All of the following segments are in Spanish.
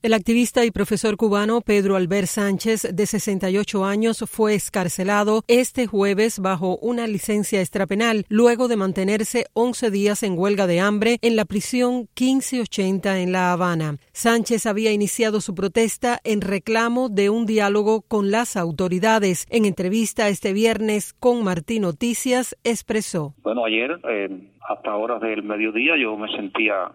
El activista y profesor cubano Pedro Albert Sánchez, de 68 años, fue excarcelado este jueves bajo una licencia extrapenal, luego de mantenerse 11 días en huelga de hambre en la prisión 1580 en La Habana. Sánchez había iniciado su protesta en reclamo de un diálogo con las autoridades. En entrevista este viernes con Martín Noticias, expresó: Bueno, ayer, hasta horas del mediodía, yo me sentía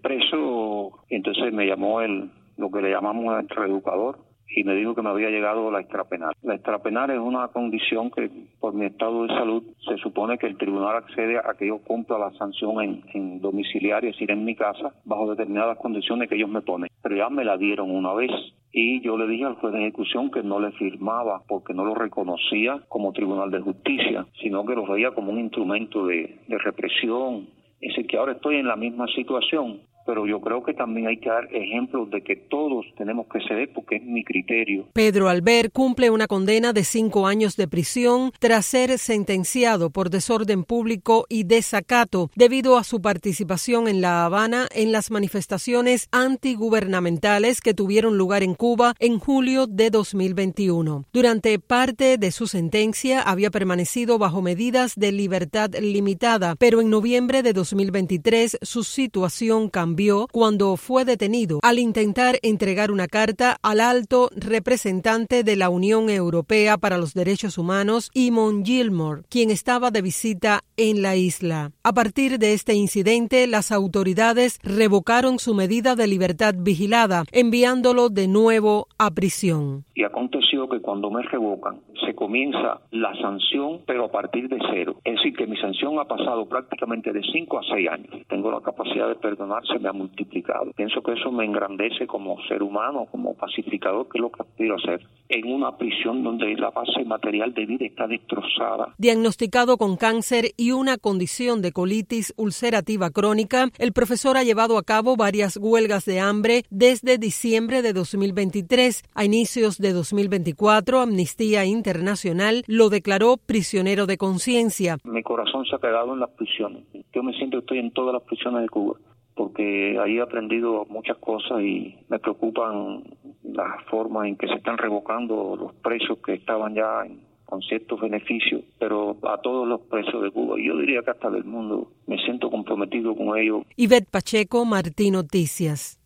preso, y entonces me llamó lo que le llamamos el reeducador, y me dijo que me había llegado la extrapenal. La extrapenal es una condición que, por mi estado de salud, se supone que el tribunal accede a que yo cumpla la sanción en domiciliario, es decir, en mi casa, bajo determinadas condiciones que ellos me ponen. Pero ya me la dieron una vez, y yo le dije al juez de ejecución que no le firmaba porque no lo reconocía como tribunal de justicia, sino que lo veía como un instrumento de represión. Es decir, que ahora estoy en la misma situación, pero yo creo que también hay que dar ejemplos de que todos tenemos que ceder, porque es mi criterio. Pedro Albert cumple una condena de 5 años de prisión tras ser sentenciado por desorden público y desacato debido a su participación en La Habana en las manifestaciones antigubernamentales que tuvieron lugar en Cuba en julio de 2021. Durante parte de su sentencia había permanecido bajo medidas de libertad limitada, pero en noviembre de 2023 su situación cambió cuando fue detenido al intentar entregar una carta al alto representante de la Unión Europea para los Derechos Humanos, Eamon Gilmore, quien estaba de visita en la isla. A partir de este incidente, las autoridades revocaron su medida de libertad vigilada, enviándolo de nuevo a prisión. Y aconteció que cuando me revocan, se comienza la sanción, pero a partir de cero. Es decir, que mi sanción ha pasado prácticamente de 5 a 6 años. Tengo la capacidad de perdonar, se me ha multiplicado. Pienso que eso me engrandece como ser humano, como pacificador, que es lo que aspiro a hacer. En una prisión donde la base material de vida está destrozada. Diagnosticado con cáncer y una condición de colitis ulcerativa crónica, el profesor ha llevado a cabo varias huelgas de hambre desde diciembre de 2023. A inicios de 2024, Amnistía Internacional lo declaró prisionero de conciencia. Mi corazón se ha quedado en las prisiones. Yo me siento que estoy en todas las prisiones de Cuba, porque ahí he aprendido muchas cosas y me preocupan las formas en que se están revocando los presos que estaban ya con ciertos beneficios, pero a todos los presos de Cuba, y yo diría que hasta del mundo, me siento comprometido con ellos. Ivette Pacheco, Martín Noticias.